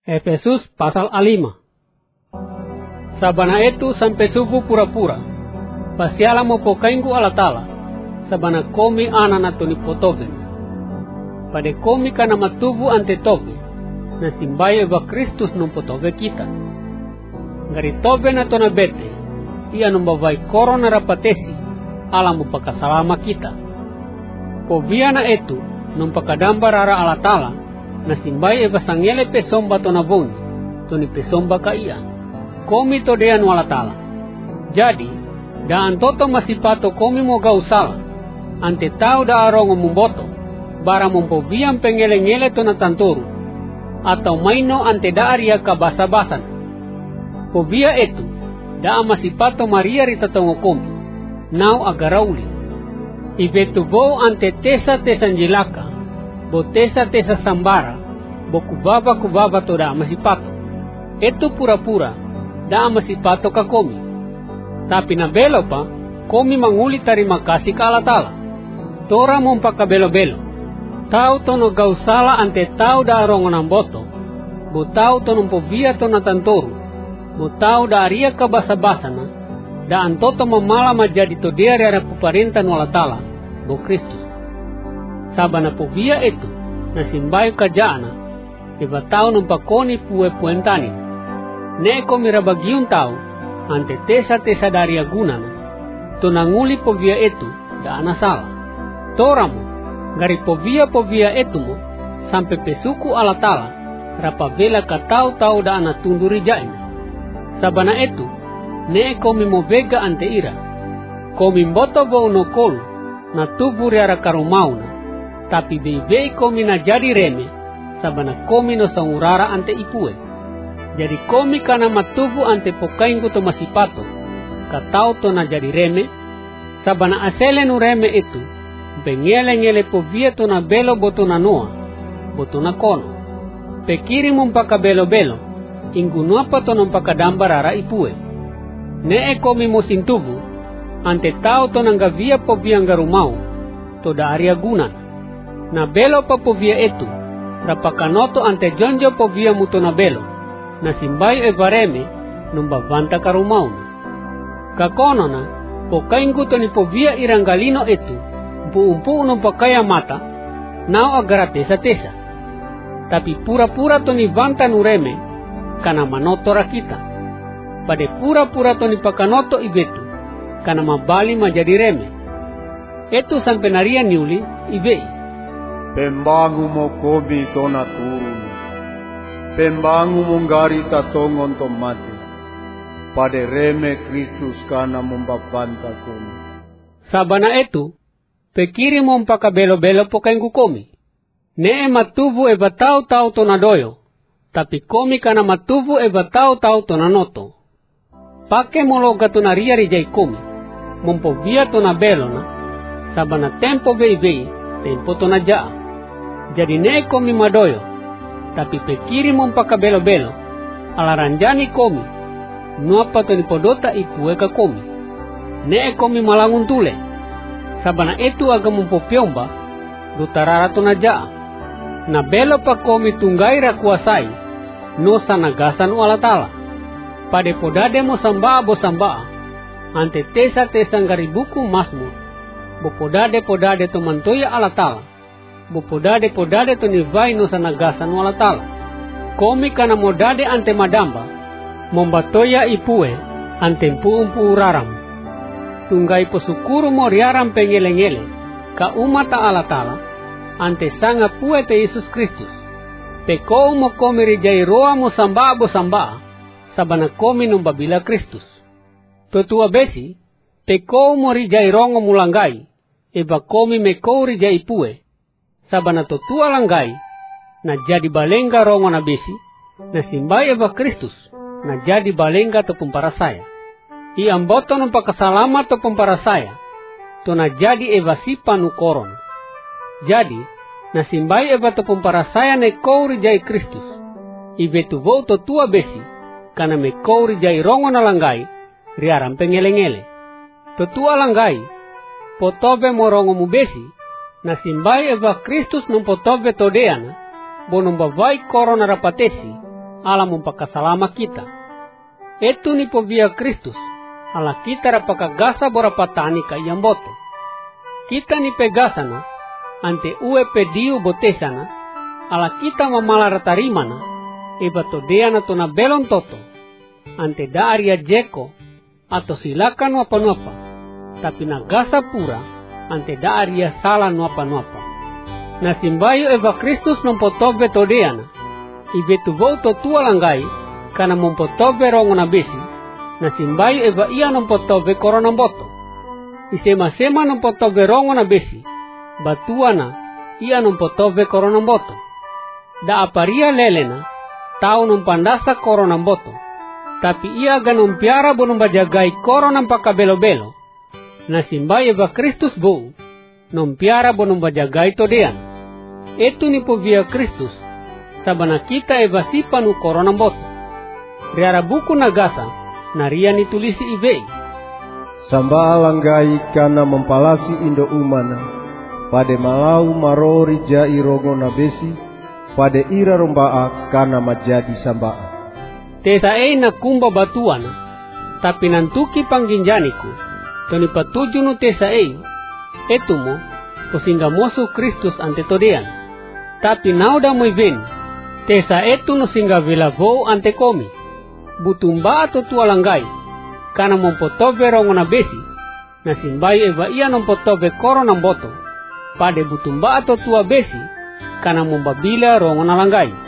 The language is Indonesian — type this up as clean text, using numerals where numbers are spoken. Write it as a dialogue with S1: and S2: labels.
S1: Efesus pasal 5. Sabana itu sampai subuh pura-pura. Pasiala mo pokaingku ala tala. Sabana komi anana tuni potoven. Pada komi kana matubu ante tobe. Na simbayo ba Kristus nung potove kita. Ngari tobe na tona bete. Ia numbavai korona rapatesi. Alamu pakasalama kita. Povia na etu nung pakadamba rara ala tala. Na simbayo ba sangele pesomba tona voni. Tuni pesomba ka ia. Komi to dean wala tala. Jadi, daan toto masipato komi mo gausala. Ante tau da arongo mumboto. Bara mumpoviam pengele-ngele to na tanturu. Atau maino ante da aria ka basa-basan. Povia etu, da masipato Maria ritatongo komi. Nau agarauli. Ibetu bo ante tesa anjelaka. Bo tesa sambara. Bo kubaba to da masipato. Etu pura-pura. Da masipato ka komi. Tapi na belo pa, komi manguli tarima kasih ka alatala. Tora mumpaka belo-belo. Tau tono gausala ante tau da arongo ng boto. Bu tau tono povia to na tantoru. Bu tau da aria ka basa-basa na. Da antoto mamala majadi to dia ria puparintan walatala. Bu Kristus. Sabana povia itu, na simbayo ka jaana. Iba tau numpakoni puentani. Neko mirabagiun tau, ante tesa dari agunana, to nanguli povia itu, da anasala. Toramu, gari povia itu mo, sampai pesuku alatala, rapavela ka tau da anatunduri jaina. Sabana itu, neko mimobega ante ira, komi mboto bo unokolu, na tubu riara karumauna, tapi beibei komi na jadi reme, sabana komi no sangurara ante ipue. Jadi komi kana matubu ante pokaingku to masipato. Katau to na jadi reme. Sabana asele nu reme itu. Bengele-ngele povia to na belo boto na noa. Boto na kono. Pekiri mumpaka belo-belo. Inggu nuapa to numpaka dambarara ipue. Nee komi musintubu. Ante tau to nang gavia povia ngarumau. To da aria gunan. Na belo pa povia itu. Rapakanoto ante jonjo povia muto na belo. Na simbayo evareme numbavanta karumauna. Kakono na, pokaingku to ni povia irangalino etu, umpu numpakaya mata, nao agarate tesa. Tapi pura-pura to ni vanta nureme, kana manoto rakita. Pade pura-pura to ni pakanoto ibetu, kana mabali majadi reme. Etu sampai naria niuli, ibei.
S2: Pembangu mo kobi to na turun. Pembangu mungari tatongon to mati. Pada reme Kristus kana mumbabanta komi.
S1: Sabana etu, pekiri mumpaka belo-belo pokaingku komi. Nee matubu eba tau to nadoyo. Tapi komi kana matubu eba tau to nanoto. Pake mologa to naria rijai komi. Mumpovia to na belo na. Sabana tempo bei, tempo to na jaa. Jadi nee komi madoyo. Tapi pekiri mumpaka belo-belo, alaranjani komi, nuapa to nipodota ipue ka komi. Nee komi malangun tule, sabana etu aga mumpopiomba, dutarara to na jaa. Na belo pa komi tunggai rakuasai, no sanagasan walatala. Pade podade mo sambaa bo sambaa, ante tesa ngaribuku masmu, bo podade to mantoya alatala. Bopodade to nivai no sanagasan walatala. Komi kana modade ante madamba. Mombatoya ipue ante mpu uraram. Tunggai posukuru mo riaram pengele-ngele. Ka umata alatala. Ante sanga pue te Yesus Kristus. Pekou mo komi rijai roa mo sambaa bo sambaa. Sabana komi numbabila Kristus. Totua besi. Pekou mo rijai rongo mulangai. Eba komi mekou rijai ipue. Sabana totua langgai, na jadi balenga rongo na besi, na simbayo ba Kristus, na jadi balenga to pumparasaya. Iamboto ng pagkasalama to pumparasaya, to na jadi eva sipa nu koron. Jadi, na simbayo eva to pumparasaya na ikaw rijay Kristus. Ibetuvo to tua besi, kana me ikaw rijay rongo na langgai, riaram pengele-ngele. Totua langgai, potobe mo rongo mu besi, na simbayo eva Kristus nung potove todeana, bo nung bavai korona rapatesi, ala mumpakasalama kita. Etu ni po via Kristus, ala kita rapakagasa borapatani ka iyamboto. Kita ni pegasana, ante ue pediu botesana, ala kita mamalarattarimana, ebatodeana tona belon toto, ante daaria jeko, atau silakan wapa-wapa, tapi nagasa pura, ante daaria salah wapa-wapa. Nasimbayo eva Kristus nompotobe todeana, ibetu voto tua langgai, kana mompotobe rongona besi, nasimbayo eva ia nompotobe koronamboto. Isema-sema nompotobe rongona besi, batuana ia nompotobe koronamboto. Da aparia lelena, tau nompandasa koronamboto, tapi ia ganompiara bonumbajagai koronam pakabelo-belo, nasimbayo eva Kristus bou, nompiara bonumbajagai todeana. Etu ni po via Kristus, sabana kita eva sipanu koronamboto. Riara buku nagasa, naria nitulisi ibei.
S2: Samba langgai kana mempalasi indo umana, pade malau marori jai rongo nabesi, pade ira rombaa kana majadi sambaa.
S1: Tesa na kumba batuana, tapi nantuki pangginjaniku, toni patuju nu tesa etumo, kusingga mosu Kristus ante todean. Tapi nauda moiven, tesa etu no singa vilavou ante komi, butumba ato tua langgai, kana mompotobe rongona besi, nasimbai eva ia nompotobe koronamboto, pade butumba ato tua besi, kana mombabila rongona langgai.